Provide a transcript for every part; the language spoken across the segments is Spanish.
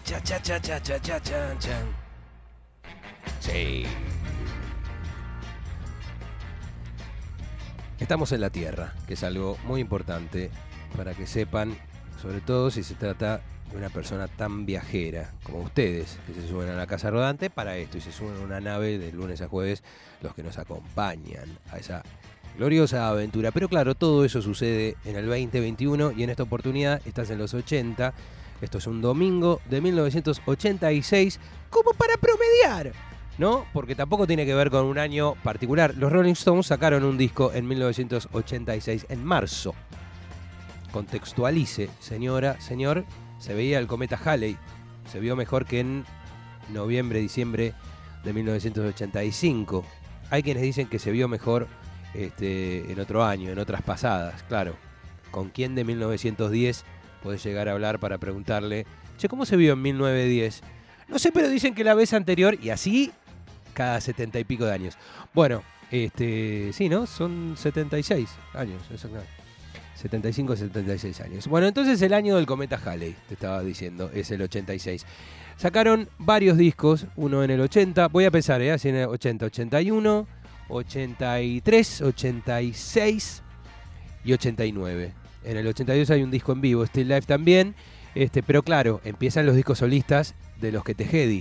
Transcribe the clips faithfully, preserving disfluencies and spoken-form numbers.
cha, cha, cha, cha, cha, cha, cha, cha. Sí. Estamos en la Tierra, que es algo muy importante para que sepan, sobre todo si se trata de una persona tan viajera como ustedes, que se suben a la casa rodante para esto y se suben a una nave de lunes a jueves, los que nos acompañan a esa gloriosa aventura. Pero claro, todo eso sucede en el veinte veintiuno y en esta oportunidad estás en los ochenta. Esto es un domingo de mil novecientos ochenta y seis, como para promediar, ¿no? Porque tampoco tiene que ver con un año particular. Los Rolling Stones sacaron un disco en mil novecientos ochenta y seis, en marzo. Contextualice, señora, señor, se veía el cometa Halley. Se vio mejor que en noviembre, diciembre de mil novecientos ochenta y cinco. Hay quienes dicen que se vio mejor este, en otro año, en otras pasadas, claro. ¿Con quién de mil novecientos diez podés llegar a hablar para preguntarle, che, ¿cómo se vio en mil novecientos diez? No sé, pero dicen que la vez anterior, y así cada setenta y pico de años. Bueno, este, sí, ¿no? Son setenta y seis años, exactamente. setenta y cinco, setenta y seis años. Bueno, entonces el año del cometa Halley, te estaba diciendo, es el ochenta y seis. Sacaron varios discos, uno en el ochenta, voy a pensar, ¿eh? Así en el ochenta, ochenta y uno, ochenta y tres, ochenta y seis y ochenta y nueve. En el ochenta y dos hay un disco en vivo, Still Life también, este, pero claro, empiezan los discos solistas de los que Tejedi.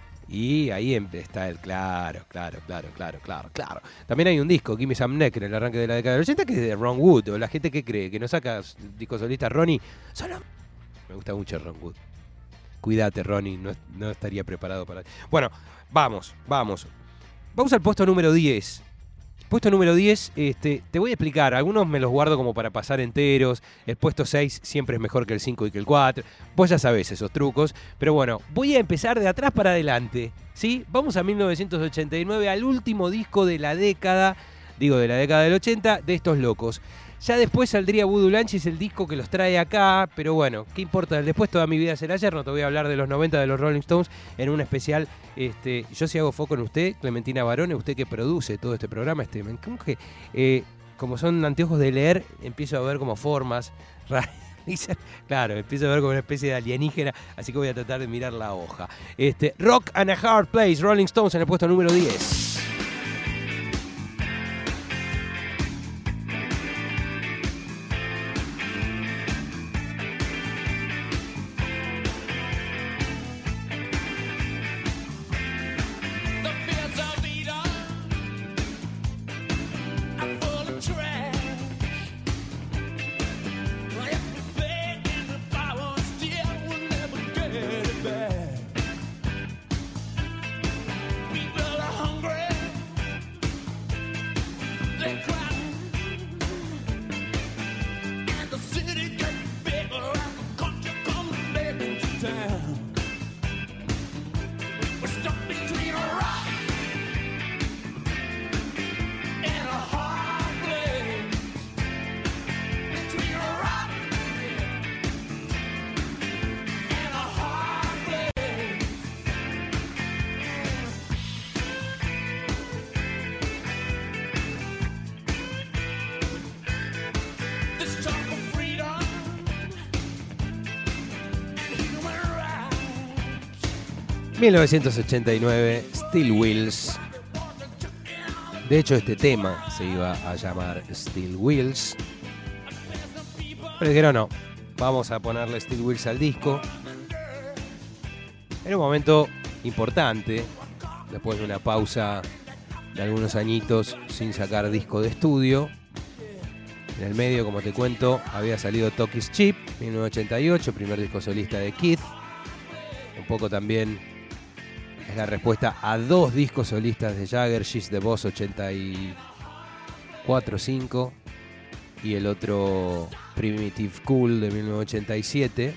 Y ahí está el claro, claro, claro, claro, claro, claro. También hay un disco, Gimme Some Neck, en el arranque de la década del ochenta, que es de Ron Wood. O la gente que cree que no saca discos solistas, Ronnie, solo... Me gusta mucho Ron Wood. Cuídate, Ronnie, no, no estaría preparado para... Bueno, vamos, vamos. Vamos al puesto número diez. Puesto número diez, este, te voy a explicar, algunos me los guardo como para pasar enteros, el puesto seis siempre es mejor que el cinco y que el cuatro, vos ya sabés esos trucos, pero bueno, voy a empezar de atrás para adelante, ¿sí? Vamos a mil novecientos ochenta y nueve, al último disco de la década, digo de la década del ochenta, de estos locos. Ya después saldría Voodoo Lanchis, el disco que los trae acá, pero bueno, ¿qué importa? Después toda mi vida será ayer, no te voy a hablar de los noventa de los Rolling Stones en un especial. Este, yo sí hago foco en usted, Clementina Barone, usted que produce todo este programa. Este, ¿cómo que, eh, como son anteojos de leer, empiezo a ver como formas raras. Claro, empiezo a ver como una especie de alienígena, así que voy a tratar de mirar la hoja. Este, Rock and a Hard Place, Rolling Stones en el puesto número diez. mil novecientos ochenta y nueve, Steel Wheels. De hecho, este tema se iba a llamar Steel Wheels. Pero dijeron no, vamos a ponerle Steel Wheels al disco. En un momento importante, después de una pausa de algunos añitos sin sacar disco de estudio. En el medio, como te cuento, había salido Talk Is Cheap, mil novecientos ochenta y ocho, primer disco solista de Keith. Un poco también es la respuesta a dos discos solistas de Jagger, She's the Boss ochenta y cuatro cinco y el otro Primitive Cool de mil novecientos ochenta y siete.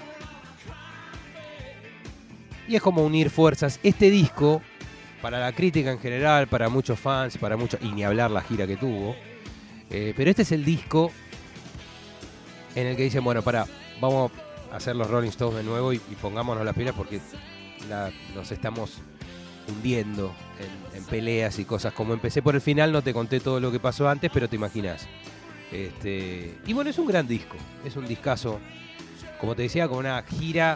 Y es como unir fuerzas. Este disco, para la crítica en general, para muchos fans, para muchos, y ni hablar la gira que tuvo, eh, pero este es el disco en el que dicen, bueno, para, vamos a hacer los Rolling Stones de nuevo y, y pongámonos las pilas porque La, nos estamos hundiendo en, en peleas y cosas. Como empecé por el final, no te conté todo lo que pasó antes, pero te imaginas. Este, y bueno, es un gran disco, es un discazo, como te decía, con una gira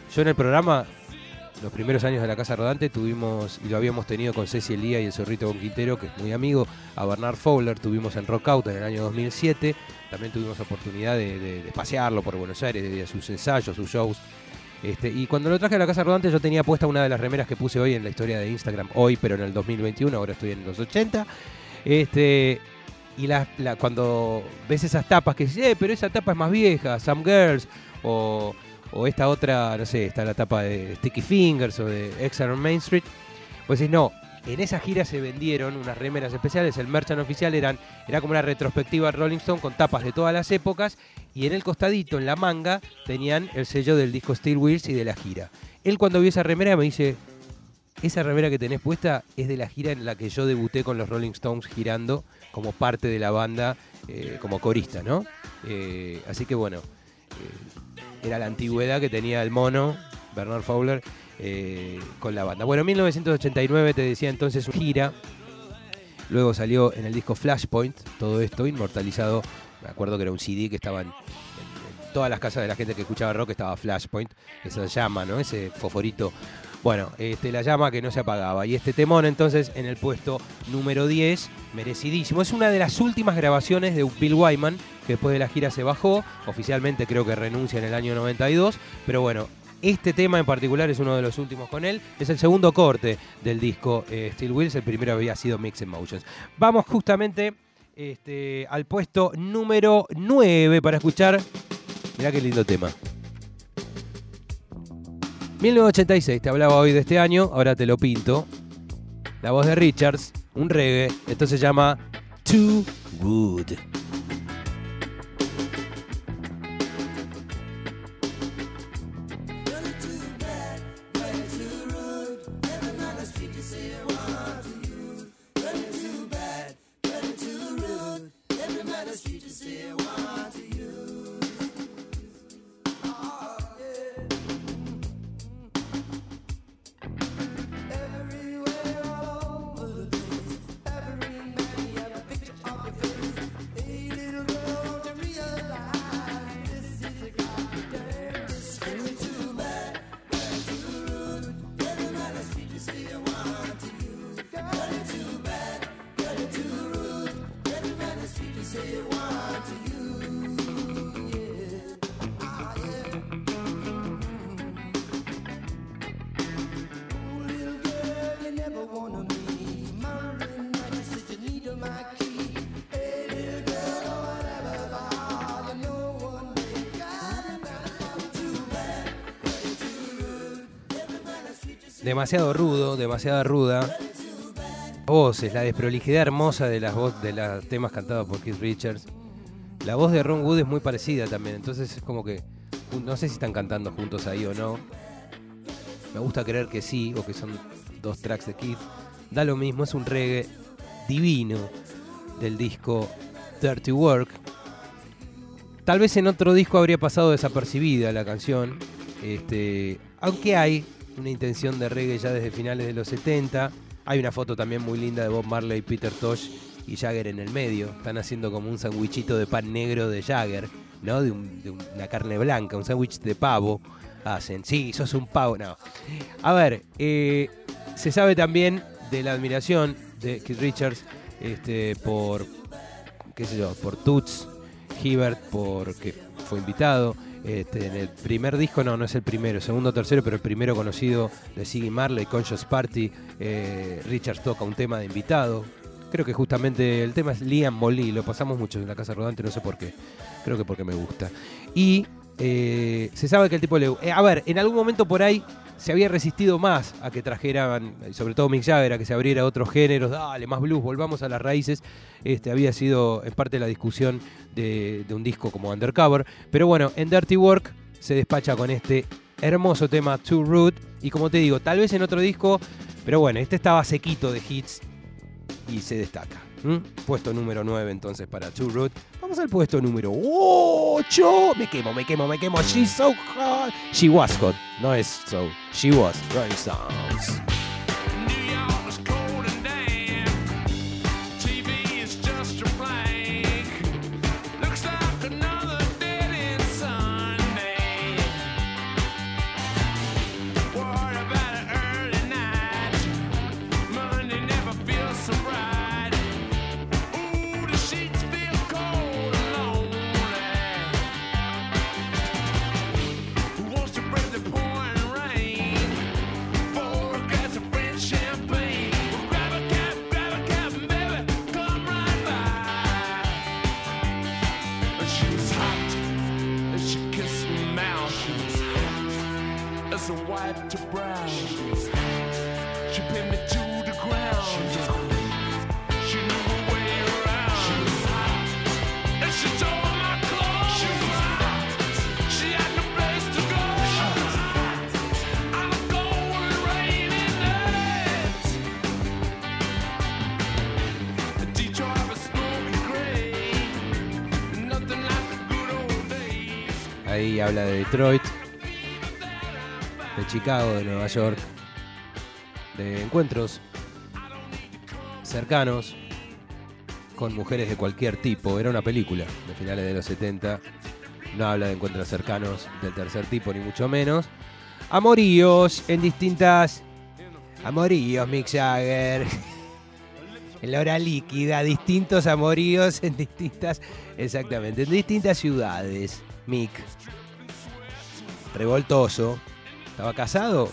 Yo en el programa, los primeros años de la Casa Rodante, tuvimos, y lo habíamos tenido con Ceci Elía y el Zorrito Con Quintero, que es muy amigo, a Bernard Fowler, tuvimos en Rock Out en el año dos mil siete, también tuvimos oportunidad de, de, de pasearlo por Buenos Aires, de, de sus ensayos, sus shows. Este, y cuando lo traje a la Casa Rodante yo tenía puesta una de las remeras que puse hoy en la historia de Instagram, hoy, pero en el dos mil veintiuno, ahora estoy en los ochenta. Este, y la, la, cuando ves esas tapas que dices, eh, pero esa tapa es más vieja, Some Girls, o... o esta otra, no sé, está la tapa de Sticky Fingers o de Exile on Main Street, pues decís, no, en esa gira se vendieron unas remeras especiales, el merchant oficial eran, era como una retrospectiva Rolling Stone con tapas de todas las épocas, y en el costadito, en la manga, tenían el sello del disco Steel Wheels y de la gira. Él cuando vio esa remera me dice, esa remera que tenés puesta es de la gira en la que yo debuté con los Rolling Stones girando como parte de la banda, eh, como corista, ¿no? Eh, así que bueno... Eh, era la antigüedad que tenía el mono, Bernard Fowler, eh, con la banda. Bueno, en mil novecientos ochenta y nueve te decía entonces una gira. Luego salió en el disco Flashpoint, todo esto inmortalizado. Me acuerdo que era un C D que estaba en, en, en todas las casas de la gente que escuchaba rock, estaba Flashpoint, esa llama, ¿no? Ese fosforito. Bueno, este, la llama que no se apagaba. Y este temón entonces en el puesto número diez, merecidísimo. Es una de las últimas grabaciones de Bill Wyman, que después de la gira se bajó. Oficialmente creo que renuncia en el año noventa y dos. Pero bueno, este tema en particular es uno de los últimos con él. Es el segundo corte del disco eh, Steel Wheels. El primero había sido Mixed Emotions. Vamos justamente este, al puesto número nueve para escuchar. Mirá qué lindo tema. mil novecientos ochenta y seis, te hablaba hoy de este año, ahora te lo pinto. La voz de Richards, un reggae, esto se llama Too Rude. Demasiado rudo, demasiada ruda. Voces, la desprolijidad hermosa de las voces de los temas cantados por Keith Richards. La voz de Ron Wood es muy parecida también, entonces es como que no sé si están cantando juntos ahí o no. Me gusta creer que sí, o que son dos tracks de Keith. Da lo mismo, es un reggae divino del disco Dirty Work. Tal vez en otro disco habría pasado desapercibida la canción, este, aunque hay una intención de reggae ya desde finales de los setenta. Hay una foto también muy linda de Bob Marley, Peter Tosh y Jagger en el medio. Están haciendo como un sandwichito de pan negro de Jagger, ¿no? De, un, de una carne blanca, un sándwich de pavo. Hacen, sí, sos un pavo. No. A ver, eh, se sabe también de la admiración de Keith Richards este, por, qué sé yo, por Toots Hibbert, porque fue invitado. Este, en el primer disco, no, no es el primero, segundo o tercero, pero el primero conocido de Ziggy Marley, Conscious Party, eh, Richards toca un tema de invitado. Creo que justamente el tema es Liam Molly, lo pasamos mucho en la Casa Rodante, no sé por qué, creo que porque me gusta. Y eh, se sabe que el tipo le... Eh, a ver, en algún momento por ahí se había resistido más a que trajeran, sobre todo Mick Jagger, a que se abriera a otros géneros, dale, más blues, volvamos a las raíces. Este, había sido en parte la discusión de, de un disco como Undercover. Pero bueno, en Dirty Work se despacha con este hermoso tema Too Rude. Y como te digo, tal vez en otro disco, pero bueno, este estaba sequito de hits y se destaca. ¿Mm? Puesto número nueve entonces para Too Rude. Vamos al puesto número ocho. Me quemo, me quemo, me quemo. She's so hot. She was hot. No es so. She was. Rolling Stones. white to brown. She pinned me to the ground. She knew her way around. And she tore my clothes. She had no place to go. I'm going raining nights. The Detroit was smoking gray. Nothing like the good old days. Ahí habla de Detroit, de Chicago, de Nueva York, de encuentros cercanos con mujeres de cualquier tipo. Era una película de finales de los setenta. No habla de encuentros cercanos del tercer tipo, ni mucho menos. Amoríos en distintas... Amoríos, Mick Jagger. En la hora líquida, distintos amoríos en distintas... Exactamente, en distintas ciudades. Mick. Revoltoso. ¿Estaba casado?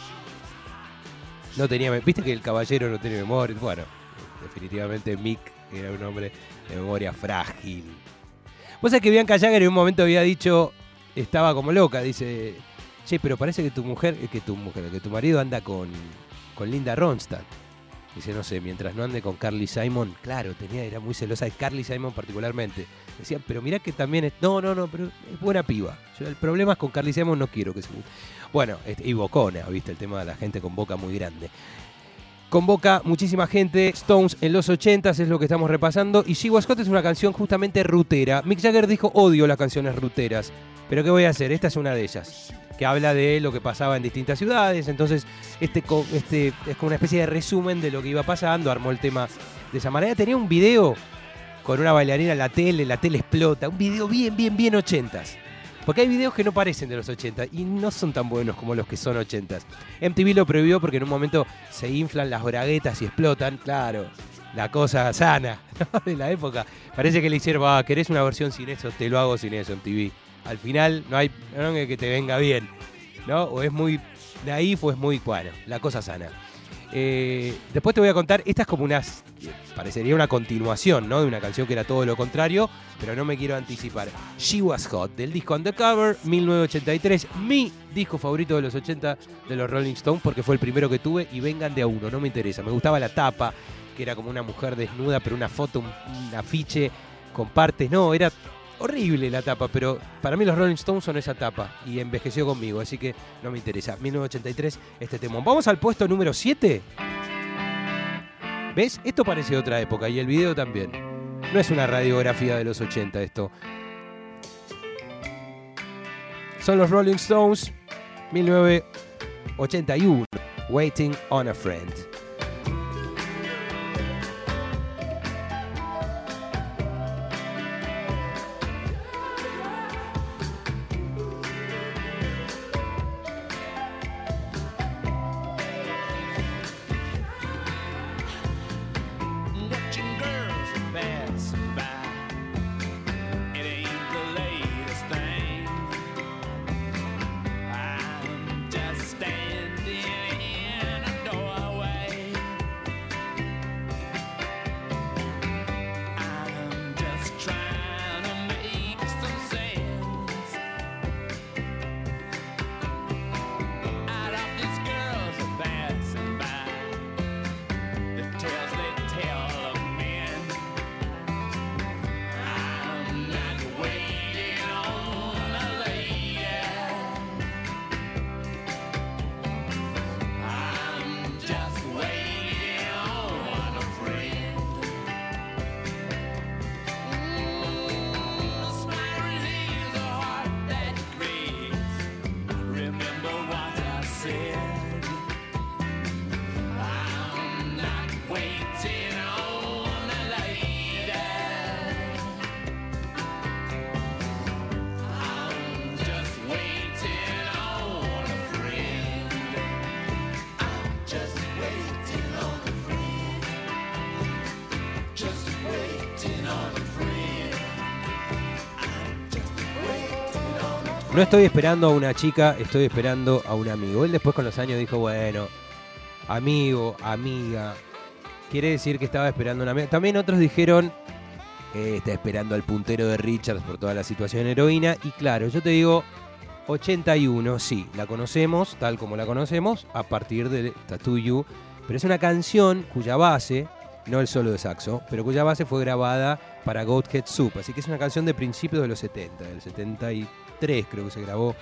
No tenía... Viste que el caballero no tiene memoria. Bueno, definitivamente Mick era un hombre de memoria frágil. Vos sabés que Bianca Jagger en un momento había dicho... Estaba como loca, dice... Che, pero parece que tu mujer... Que tu mujer, que tu marido anda con, con Linda Ronstadt. Dice, no sé, mientras no ande con Carly Simon... Claro, tenía, era muy celosa de Carly Simon particularmente. Decía, pero mirá que también es... No, no, no, pero es buena piba. Yo, el problema es con Carly Simon, no quiero que se... Bueno, y bocona, viste, el tema de la gente con boca muy grande. Convoca muchísima gente. Stones en los ochentas es lo que estamos repasando. Y She Was Hot es una canción justamente rutera. Mick Jagger dijo, odio las canciones ruteras. Pero ¿qué voy a hacer? Esta es una de ellas. Que habla de lo que pasaba en distintas ciudades. Entonces, este, este es como una especie de resumen de lo que iba pasando. Armó el tema de esa manera. Tenía un video con una bailarina en la tele. La tele explota. Un video bien, bien, bien ochentas. Porque hay videos que no parecen de los ochenta y no son tan buenos como los que son ochentas. M T V lo prohibió porque en un momento se inflan las braguetas y explotan. Claro, la cosa sana, ¿no? De la época. Parece que le hicieron, ah, ¿querés una versión sin eso? Te lo hago sin eso, M T V. Al final no hay no hay que te venga bien, ¿no? O es muy naif o es muy, bueno, la cosa sana. Eh, después te voy a contar, esta es como una, parecería una continuación, ¿no? De una canción que era todo lo contrario, pero no me quiero anticipar. She Was Hot, del disco Undercover, mil novecientos ochenta y tres, mi disco favorito de los ochenta de los Rolling Stones, porque fue el primero que tuve, y vengan de a uno, no me interesa. Me gustaba la tapa, que era como una mujer desnuda, pero una foto, un, un afiche con partes, no, era horrible la tapa, pero para mí los Rolling Stones son esa tapa y envejeció conmigo, así que no me interesa. mil novecientos ochenta y tres, este temón. Vamos al puesto número siete. ¿Ves? Esto parece otra época y el video también. No es una radiografía de los ochenta esto. Son los Rolling Stones, mil novecientos ochenta y uno, Waiting on a Friend. No estoy esperando a una chica, estoy esperando a un amigo. Él después con los años dijo, bueno, amigo, amiga. Quiere decir que estaba esperando a una amiga. También otros dijeron, eh, está esperando al puntero de Richards por toda la situación heroína. Y claro, yo te digo, ochenta y uno, sí, la conocemos tal como la conocemos a partir de Tattoo You, pero es una canción cuya base, no el solo de saxo, pero cuya base fue grabada para Goathead Soup, así que es una canción de principios de los setenta, del setenta y tres creo que se grabó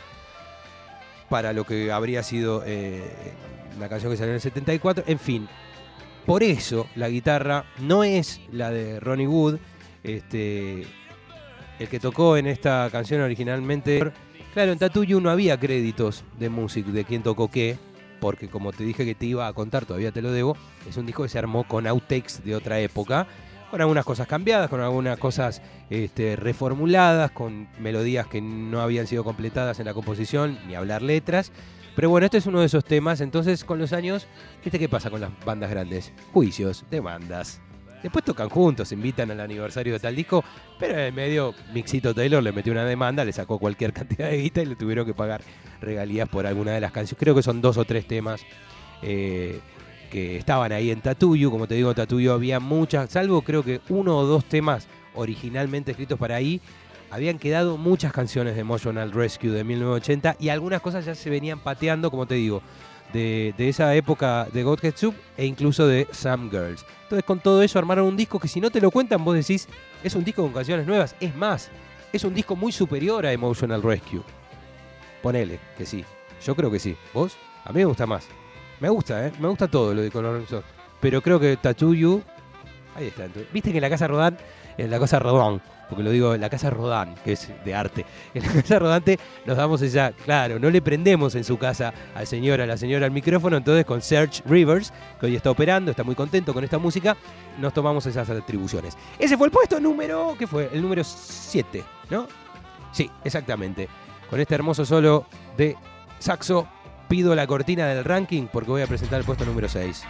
para lo que habría sido eh, la canción que salió en el setenta y cuatro, en fin. Por eso la guitarra no es la de Ronnie Wood, este, el que tocó en esta canción originalmente. Claro, en Tattoo You no había créditos de música, de quién tocó qué, porque como te dije que te iba a contar, todavía te lo debo, es un disco que se armó con outtakes de otra época, con algunas cosas cambiadas, con algunas cosas este, reformuladas, con melodías que no habían sido completadas en la composición, ni hablar letras. Pero bueno, este es uno de esos temas. Entonces, con los años, ¿viste qué pasa con las bandas grandes? Juicios, demandas. Después tocan juntos, se invitan al aniversario de tal disco, pero en el medio Mixito Taylor le metió una demanda, le sacó cualquier cantidad de guita y le tuvieron que pagar regalías por alguna de las canciones. Creo que son dos o tres temas eh, que estaban ahí en Tattoo You. Como te digo, en Tattoo You había muchas, salvo creo que uno o dos temas originalmente escritos para ahí. Habían quedado muchas canciones de Emotional Rescue de mil novecientos ochenta y algunas cosas ya se venían pateando, como te digo, de, de esa época de Goathead Soup e incluso de Some Girls. Entonces con todo eso armaron un disco que si no te lo cuentan vos decís, es un disco con canciones nuevas. Es más, es un disco muy superior a Emotional Rescue. Ponele, que sí. Yo creo que sí. ¿Vos? A mí me gusta más. Me gusta, ¿eh? Me gusta todo lo de Color Stones. Pero creo que Tattoo You... Ahí está. Viste que en la casa Rodán, en la casa Rodán, porque lo digo en la casa Rodán, que es de arte, en la casa Rodante nos damos esa, claro, no le prendemos en su casa al señor, a la señora al micrófono, entonces con Serge Rivers, que hoy está operando, está muy contento con esta música, nos tomamos esas atribuciones. Ese fue el puesto número, ¿qué fue? El número siete, ¿no? Sí, exactamente. Con este hermoso solo de saxo, pido la cortina del ranking porque voy a presentar el puesto número seis.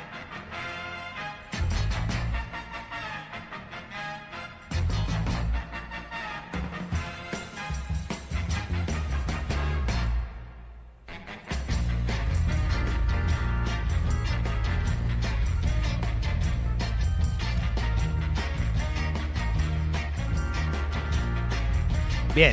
Bien.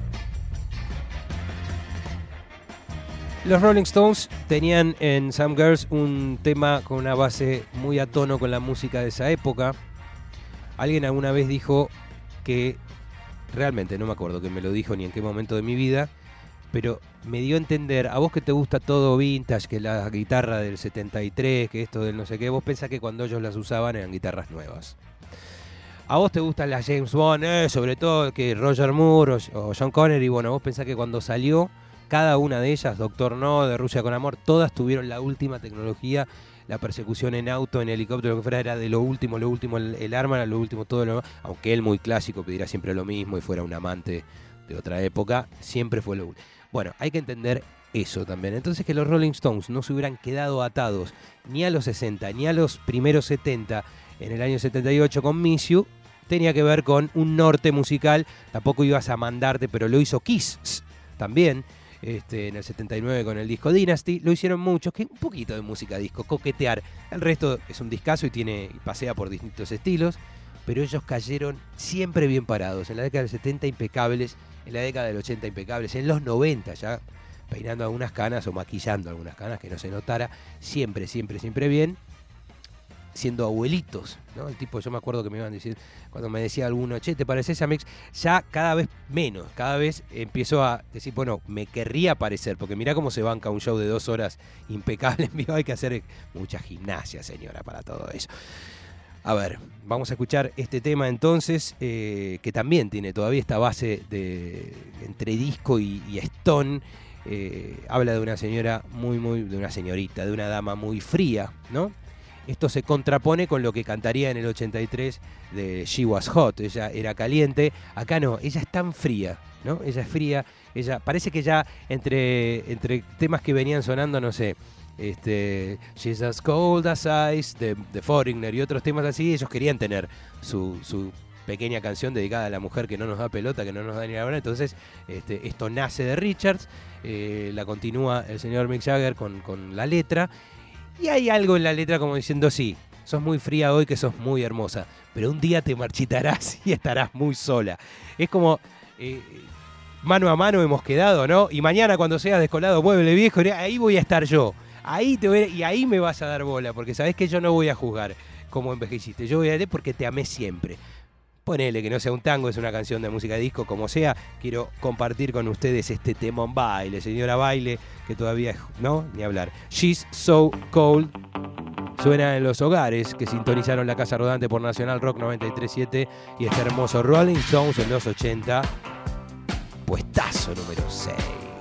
Los Rolling Stones tenían en Some Girls un tema con una base muy a tono con la música de esa época. Alguien alguna vez dijo que, realmente no me acuerdo que me lo dijo ni en qué momento de mi vida, pero me dio a entender, a vos que te gusta todo vintage, que la guitarra del setenta y tres, que esto del no sé qué, vos pensás que cuando ellos las usaban eran guitarras nuevas. A vos te gustan las James Bond, eh, sobre todo que Roger Moore o, o Sean Connery, bueno, vos pensás que cuando salió cada una de ellas, Doctor No, de Rusia con Amor, todas tuvieron la última tecnología, la persecución en auto, en helicóptero, lo que fuera, era de lo último, lo último, el, el arma era lo último, todo lo demás, aunque él muy clásico pedirá siempre lo mismo y fuera un amante de otra época, siempre fue lo último. Bueno, hay que entender eso también. Entonces que los Rolling Stones no se hubieran quedado atados ni a los sesenta, ni a los primeros setenta, en el año setenta y ocho con Miss You, tenía que ver con un norte musical. Tampoco ibas a mandarte, pero lo hizo Kiss también, este, en el setenta y nueve con el disco Dynasty. Lo hicieron muchos, que un poquito de música disco, coquetear. El resto es un discazo y tiene y pasea por distintos estilos, pero ellos cayeron siempre bien parados. En la década del setenta impecables, en la década del ochenta impecables, en los noventa ya peinando algunas canas o maquillando algunas canas que no se notara, siempre, siempre, siempre bien. Siendo abuelitos, ¿no? El tipo, yo me acuerdo que me iban a decir, cuando me decía alguno, che, ¿te pareces a Mix? Ya cada vez menos, cada vez empiezo a decir, bueno, me querría parecer, porque mirá cómo se banca un show de dos horas impecable en vivo, hay que hacer mucha gimnasia, señora, para todo eso. A ver, vamos a escuchar este tema entonces, eh, que también tiene todavía esta base de entre disco y, y stone. Eh, habla de una señora muy, muy, de una señorita, de una dama muy fría, ¿no? Esto se contrapone con lo que cantaría en el ochenta y tres de She Was Hot, ella era caliente. Acá no, ella es tan fría, ¿no? Ella es fría, ella parece que ya entre, entre temas que venían sonando, no sé, este, She's as Cold as Ice, de, de Foreigner y otros temas así, ellos querían tener su, su pequeña canción dedicada a la mujer que no nos da pelota, que no nos da ni la hora. Entonces, este, esto nace de Richards, eh, la continúa el señor Mick Jagger con, con la letra. Y hay algo en la letra como diciendo, sí, sos muy fría hoy, que sos muy hermosa, pero un día te marchitarás y estarás muy sola. Es como, eh, mano a mano hemos quedado, ¿no? Y mañana cuando seas descolado mueble viejo, ahí voy a estar yo. Ahí te voy a, y ahí me vas a dar bola, porque sabés que yo no voy a juzgar cómo envejeciste. Yo voy a ver porque te amé siempre. Ponele que no sea un tango, es una canción de música de disco, como sea. Quiero compartir con ustedes este temón Baile, señora Baile, que todavía, ¿no? Ni hablar. She's So Cold. Suena en los hogares que sintonizaron la Casa Rodante por Nacional Rock noventa y tres punto siete y este hermoso Rolling Stones en los ochenta. Puestazo número seis.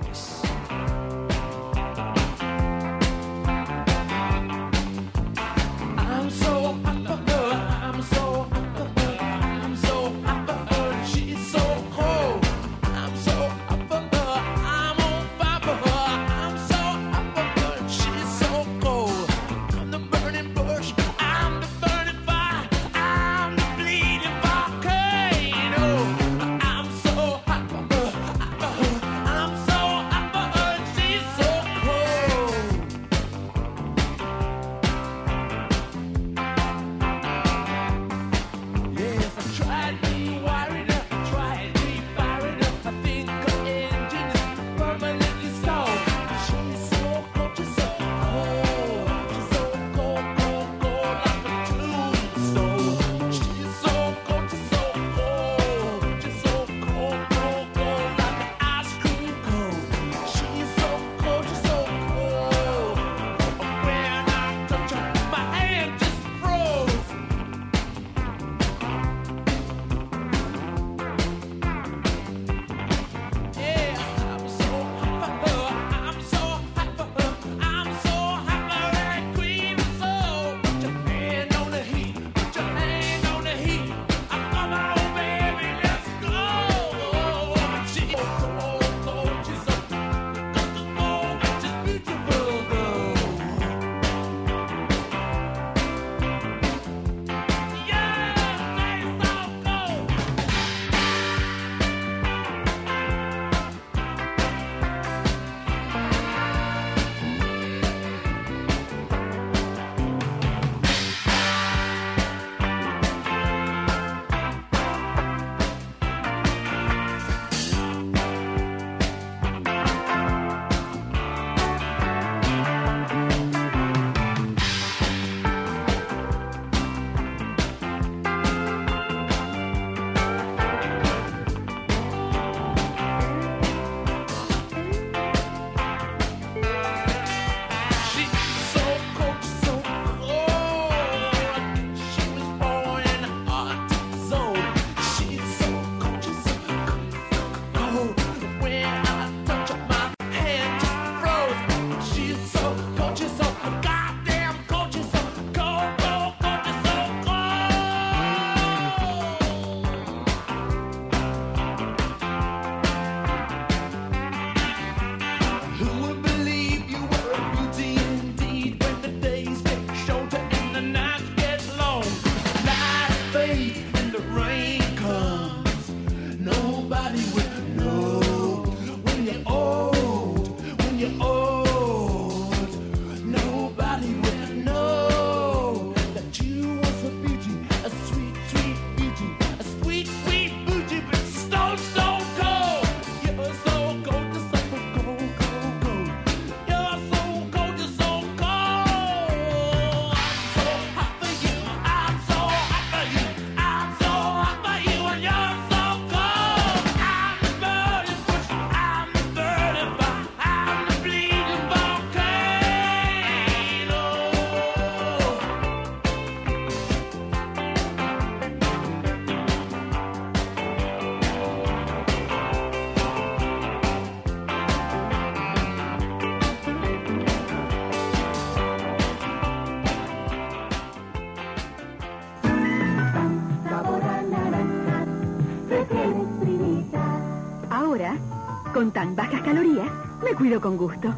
Con Tang bajas calorías, me cuido con gusto.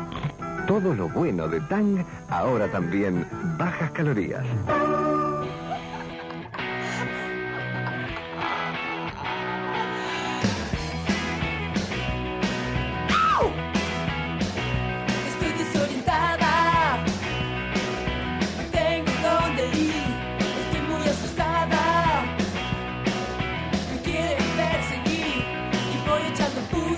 Todo lo bueno de Tang, ahora también bajas calorías. Estoy desorientada, tengo dónde ir, estoy muy asustada, me quieren perseguir y voy echando pum.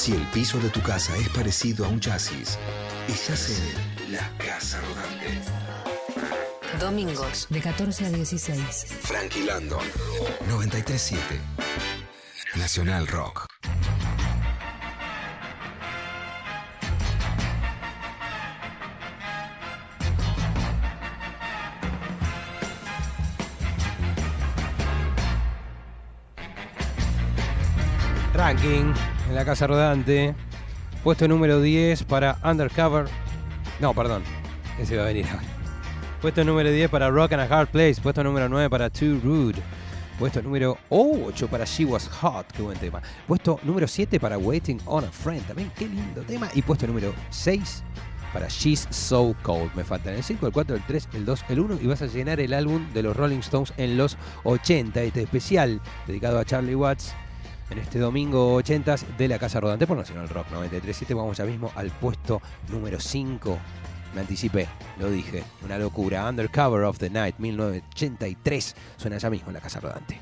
Si el piso de tu casa es parecido a un chasis, estás en La Casa Rodante. Domingos, de catorce a dieciséis. Frankie Landon, noventa y tres punto siete. Nacional Rock. Ranking en La Casa Rodante. Puesto número diez para Undercover. No, perdón. Ese va a venir ahora. Puesto número diez para Rock and a Hard Place. Puesto número nueve para Too Rude. Puesto número ocho para She Was Hot. Qué buen tema. Puesto número siete para Waiting on a Friend. También qué lindo tema. Y puesto número seis para She's So Cold. Me faltan el cinco, el cuatro, el tres, el dos, el uno. Y vas a llenar el álbum de los Rolling Stones en los ochenta. Este especial dedicado a Charlie Watts. En este domingo ochentas de La Casa Rodante por Nacional Rock noventa y tres punto siete. Vamos ya mismo al puesto número cinco. Me anticipé, lo dije. Una locura. Undercover of the Night, mil novecientos ochenta y tres. Suena ya mismo en La Casa Rodante.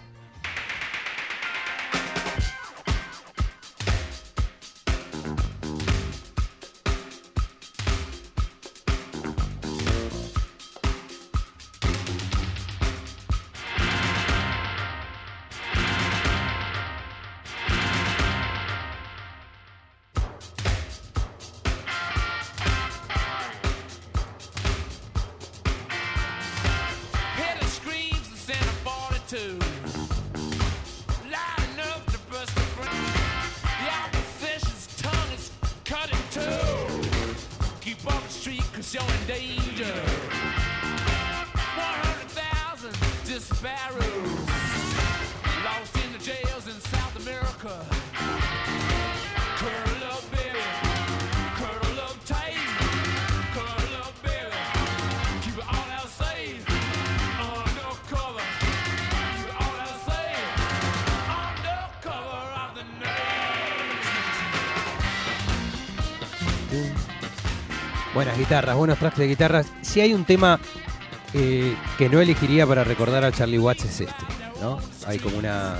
Buenas guitarras, buenos tracks de guitarras. Si hay un tema eh, que no elegiría para recordar a Charlie Watts es este, ¿no? Hay como una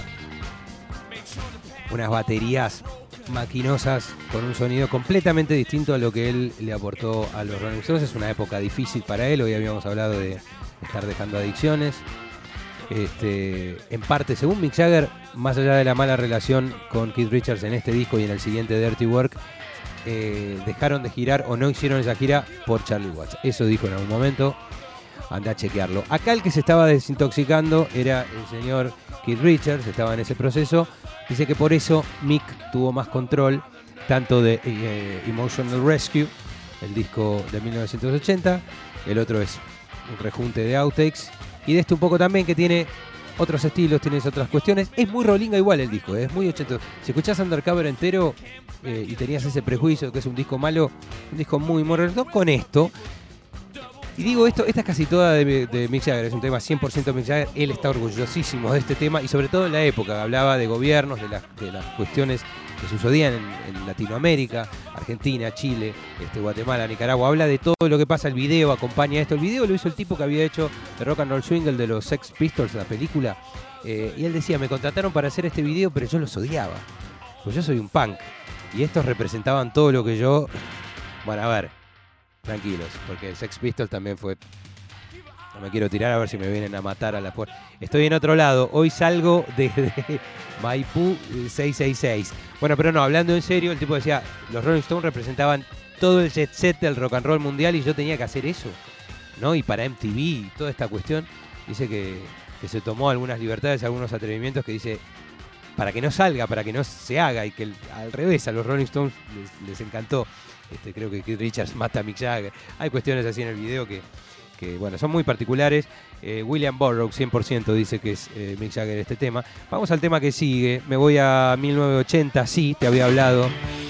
unas baterías maquinosas con un sonido completamente distinto a lo que él le aportó a los Rolling Stones. Es una época difícil para él. Hoy habíamos hablado de estar dejando adicciones. Este, en parte, según Mick Jagger, más allá de la mala relación con Keith Richards en este disco y en el siguiente Dirty Work, Eh, dejaron de girar o no hicieron esa gira por Charlie Watts. Eso dijo en algún momento. Anda a chequearlo. Acá el que se estaba desintoxicando era el señor Keith Richards. Estaba en ese proceso. Dice que por eso Mick tuvo más control tanto de eh, Emotional Rescue, el disco de mil novecientos ochenta. El otro es un rejunte de outtakes. Y de este un poco también, que tiene otros estilos, tienes otras cuestiones. Es muy rolinga igual el disco, ¿eh? Es muy ochentero. Si escuchás Undercover entero eh, y tenías ese prejuicio que es un disco malo, un disco muy moderno con esto. Y digo esto, esta es casi toda de, de Mick Jagger, es un tema cien por ciento Mick Jagger. Él está orgullosísimo de este tema y sobre todo en la época. Hablaba de gobiernos, de las, de las cuestiones que sucedían en, en Latinoamérica, Argentina, Chile, este, Guatemala, Nicaragua. Habla de todo lo que pasa, el video acompaña esto. El video lo hizo el tipo que había hecho The Rock and Roll Swing, el de los Sex Pistols, la película. Eh, y él decía, me contrataron para hacer este video, pero yo los odiaba. Pues yo soy un punk. Y estos representaban todo lo que yo... Bueno, a ver, tranquilos, porque Sex Pistols también fue... No me quiero tirar a ver si me vienen a matar a la puerta. Estoy en otro lado. Hoy salgo desde Maipú seiscientos sesenta y seis. Bueno, pero no, hablando en serio, el tipo decía, los Rolling Stones representaban todo el jet set del rock and roll mundial y yo tenía que hacer eso, ¿no? Y para M T V y toda esta cuestión, dice que, que se tomó algunas libertades, algunos atrevimientos que dice, para que no salga, para que no se haga, y que el, al revés, a los Rolling Stones les, les encantó. Este, creo que Keith Richards mata a Mick Jagger. Hay cuestiones así en el video que... que bueno, son muy particulares. eh, William Burroughs cien por ciento dice que es eh, Mick Jagger este tema. Vamos al tema que sigue. Me voy a mil novecientos ochenta, sí, te había hablado.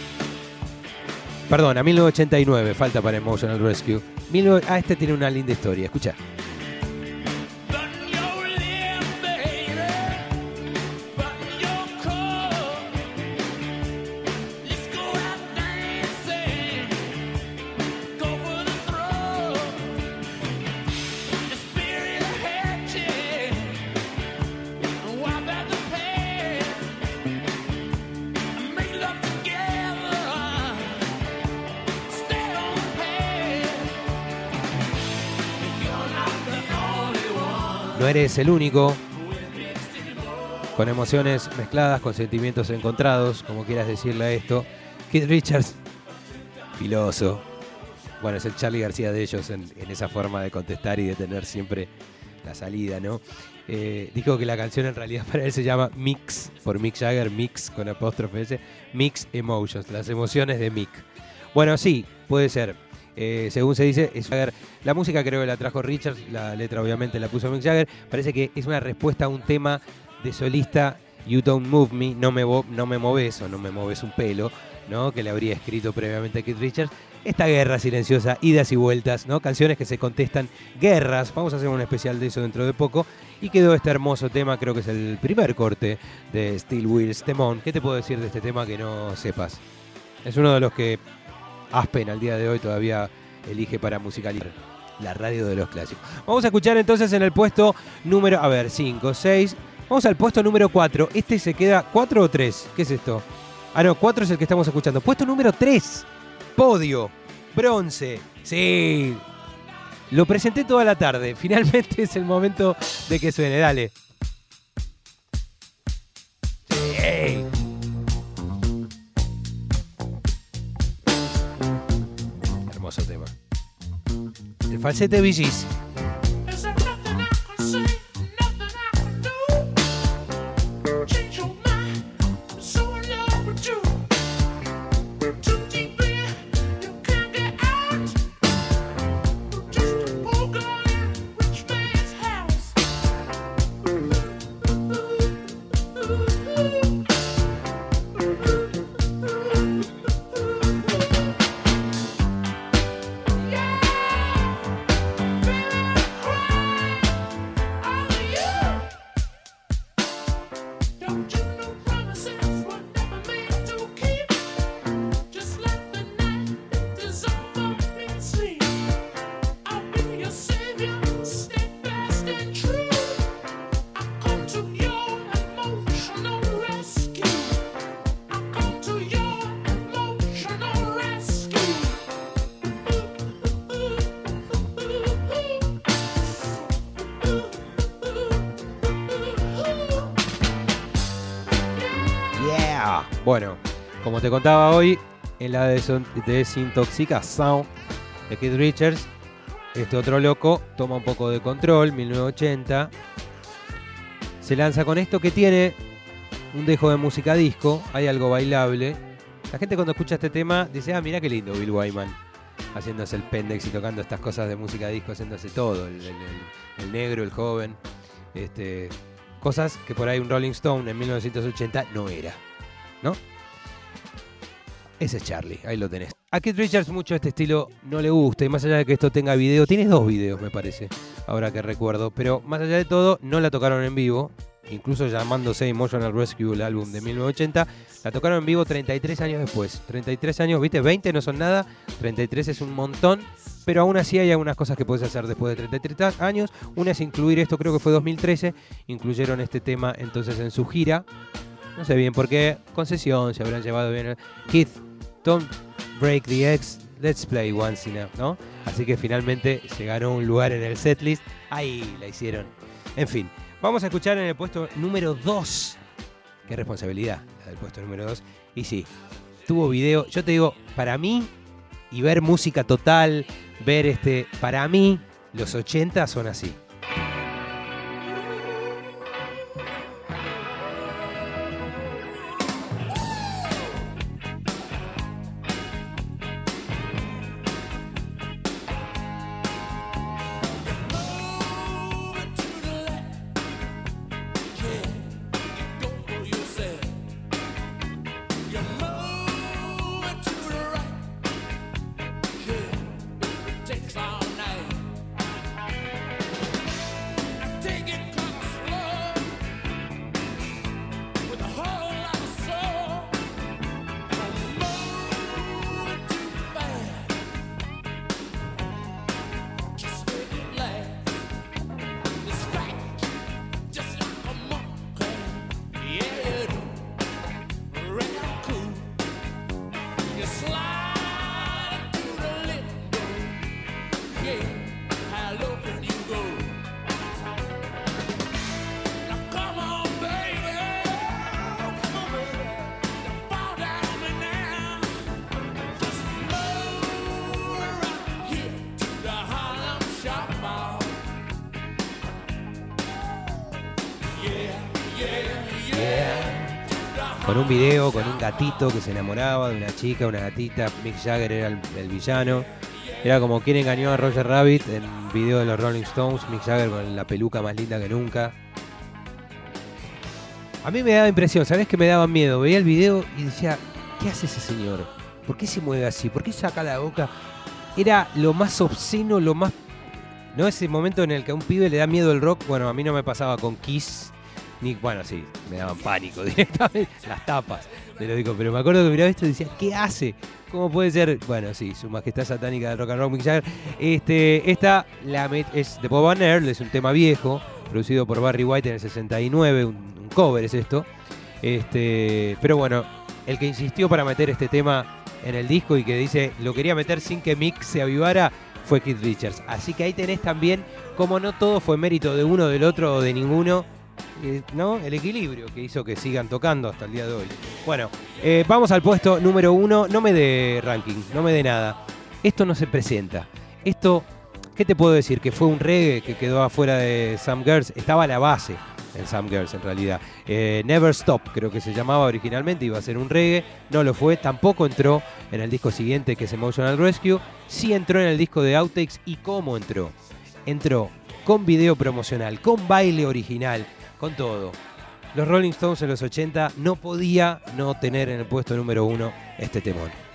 Perdón, a mil novecientos ochenta y nueve, falta para Emotional Rescue. Ah, este tiene una linda historia, escucha. Together No eres el único. Con emociones mezcladas, con sentimientos encontrados, como quieras decirle a esto. Keith Richards, filoso. Bueno, es el Charly García de ellos en, en esa forma de contestar y de tener siempre la salida, ¿no? Eh, dijo que la canción en realidad para él se llama Mix, por Mick Jagger, Mix con apóstrofe S, Mix Emotions, las emociones de Mick. Bueno, sí, puede ser. Eh, según se dice, es Jagger. La música creo que la trajo Richards, la letra obviamente la puso Mick Jagger. Parece que es una respuesta a un tema de solista, You Don't Move Me, no me, no me moves o no me moves un pelo, ¿no? Que le habría escrito previamente a Keith Richards. Esta guerra silenciosa, idas y vueltas, ¿no? Canciones que se contestan, guerras. Vamos a hacer un especial de eso dentro de poco. Y quedó este hermoso tema, creo que es el primer corte de Steel Wheels, temón. ¿Qué te puedo decir de este tema que no sepas? Es uno de los que Aspen al día de hoy todavía elige para musicalizar la radio de los clásicos. Vamos a escuchar entonces en el puesto número, a ver, cinco, seis. Vamos al puesto número cuatro. Este se queda, ¿cuatro o tres? ¿Qué es esto? Ah, no, cuatro es el que estamos escuchando. Puesto número tres. Podio, bronce, sí, lo presenté toda la tarde, finalmente es el momento de que suene, dale. Sí. Hermoso tema. El falsete de Bee Gees. Bueno, como te contaba hoy, en la desintoxicación de Keith Richards, este otro loco toma un poco de control, mil novecientos ochenta, se lanza con esto que tiene un dejo de música disco, hay algo bailable. La gente cuando escucha este tema dice, ah, mira qué lindo Bill Wyman, haciéndose el pendex y tocando estas cosas de música disco, haciéndose todo, el, el, el, el negro, el joven, este, cosas que por ahí un Rolling Stone en mil novecientos ochenta no era, ¿no? Ese es Charlie, ahí lo tenés. A Keith Richards mucho este estilo no le gusta, y más allá de que esto tenga video, tienes dos videos me parece, ahora que recuerdo, pero más allá de todo, no la tocaron en vivo, incluso llamándose Emotional Rescue, el álbum de mil novecientos ochenta, la tocaron en vivo treinta y tres años después. treinta y tres años, ¿viste? veinte no son nada, treinta y tres es un montón, pero aún así hay algunas cosas que puedes hacer después de treinta y tres años. Una es incluir esto, creo que fue dos mil trece, incluyeron este tema entonces en su gira. No sé bien por qué, concesión, se habrán llevado bien. Keith, don't break the eggs, let's play once enough, ¿no? Así que finalmente se ganó un lugar en el setlist. Ahí la hicieron. En fin, vamos a escuchar en el puesto número dos. Qué responsabilidad, la del puesto número dos. Y sí, tuvo video. Yo te digo, para mí, y ver música total, ver este, para mí, los ochenta son así. con un video, con un gatito que se enamoraba de una chica, una gatita. Mick Jagger era el, el villano. Era como quien engañó a Roger Rabbit en video de los Rolling Stones. Mick Jagger con la peluca más linda que nunca. A mí me daba impresión, ¿sabés qué me daba miedo? Veía el video y decía, ¿qué hace ese señor? ¿Por qué se mueve así? ¿Por qué saca la boca? Era lo más obsceno, lo más... ¿No? Ese momento en el que a un pibe le da miedo el rock. Bueno, a mí no me pasaba con Kiss. Ni, bueno, sí, me daban pánico directamente. Las tapas, te lo digo. Pero me acuerdo que miraba esto y decía, ¿qué hace? ¿Cómo puede ser? Bueno, sí, su majestad satánica del rock and roll, Mick Jagger. Este, esta la met, es de Bob Van Earl, es un tema viejo, producido por Barry White en el sesenta y nueve. Un, un cover es esto. Este, pero bueno, el que insistió para meter este tema en el disco y que dice, lo quería meter sin que Mick se avivara, fue Keith Richards. Así que ahí tenés también, como no todo fue mérito de uno, del otro o de ninguno, eh, ¿no? El equilibrio que hizo que sigan tocando hasta el día de hoy. Bueno, eh, vamos al puesto número uno. No me dé ranking, no me dé nada. Esto no se presenta. Esto, ¿qué te puedo decir? Que fue un reggae que quedó afuera de Some Girls. Estaba a la base en Some Girls, en realidad. Eh, Never Stop, creo que se llamaba originalmente, iba a ser un reggae. No lo fue, tampoco entró en el disco siguiente, que es Emotional Rescue. Sí entró en el disco de Outtakes. ¿Y cómo entró? Entró con video promocional, con baile original, con todo. Los Rolling Stones en los ochenta no podía no tener en el puesto número uno este temón.